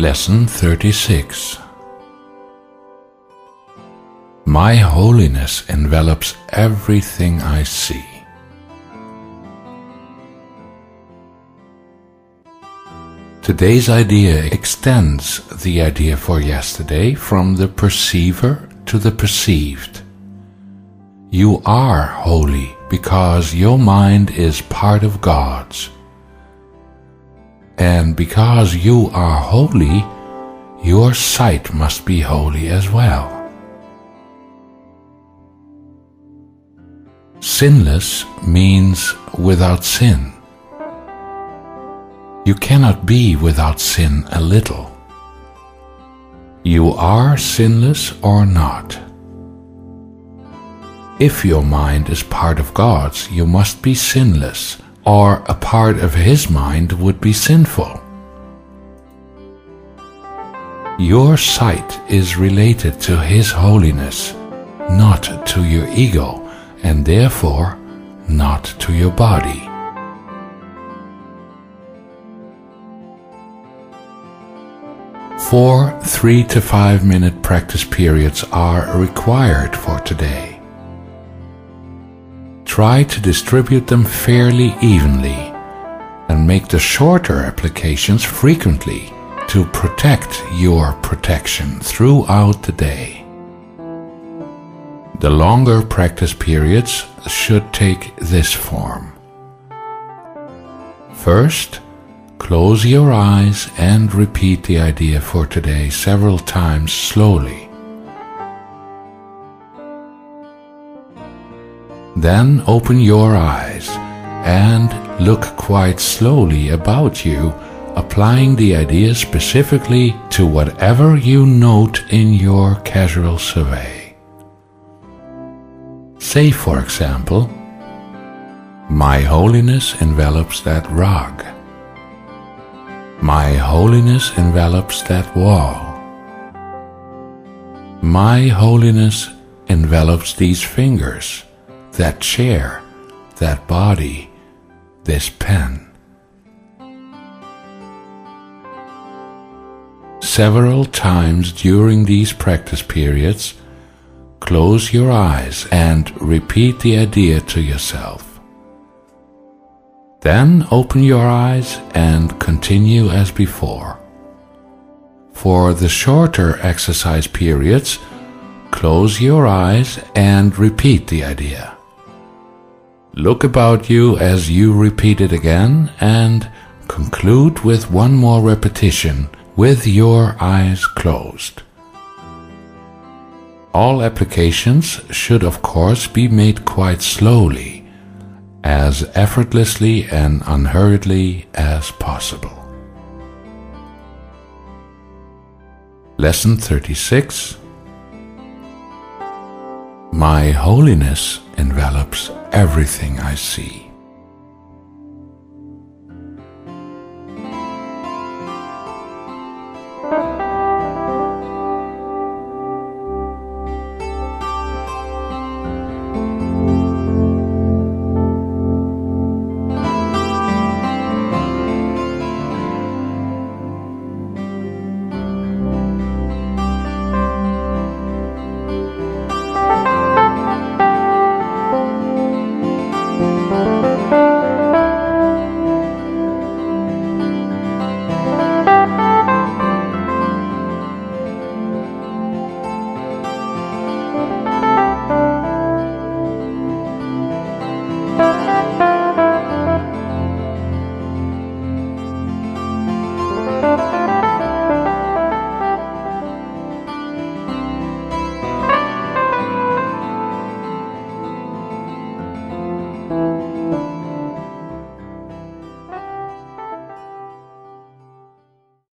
Lesson 36. My holiness envelops everything I see. Today's idea extends the idea for yesterday from the perceiver to the perceived. You are holy because your mind is part of God's. And because you are holy, your sight must be holy as well. Sinless means without sin. You cannot be without sin a little. You are sinless or not. If your mind is part of God's, you must be sinless, or a part of His mind would be sinful. Your sight is related to His holiness, not to your ego, and therefore not to your body. Four 3 to 5 minute practice periods are required for today. Try to distribute them fairly evenly and make the shorter applications frequently to protect your protection throughout the day. The longer practice periods should take this form. First, close your eyes and repeat the idea for today several times slowly. Then open your eyes and look quite slowly about you, applying the idea specifically to whatever you note in your casual survey. Say, for example, my holiness envelops that rug. My holiness envelops that wall. My holiness envelops these fingers, that chair, that body, this pen. Several times during these practice periods, close your eyes and repeat the idea to yourself. Then open your eyes and continue as before. For the shorter exercise periods, close your eyes and repeat the idea. Look about you as you repeat it again and conclude with one more repetition with your eyes closed. All applications should of course be made quite slowly, as effortlessly and unhurriedly as possible. Lesson 36. My holiness envelops everything I see.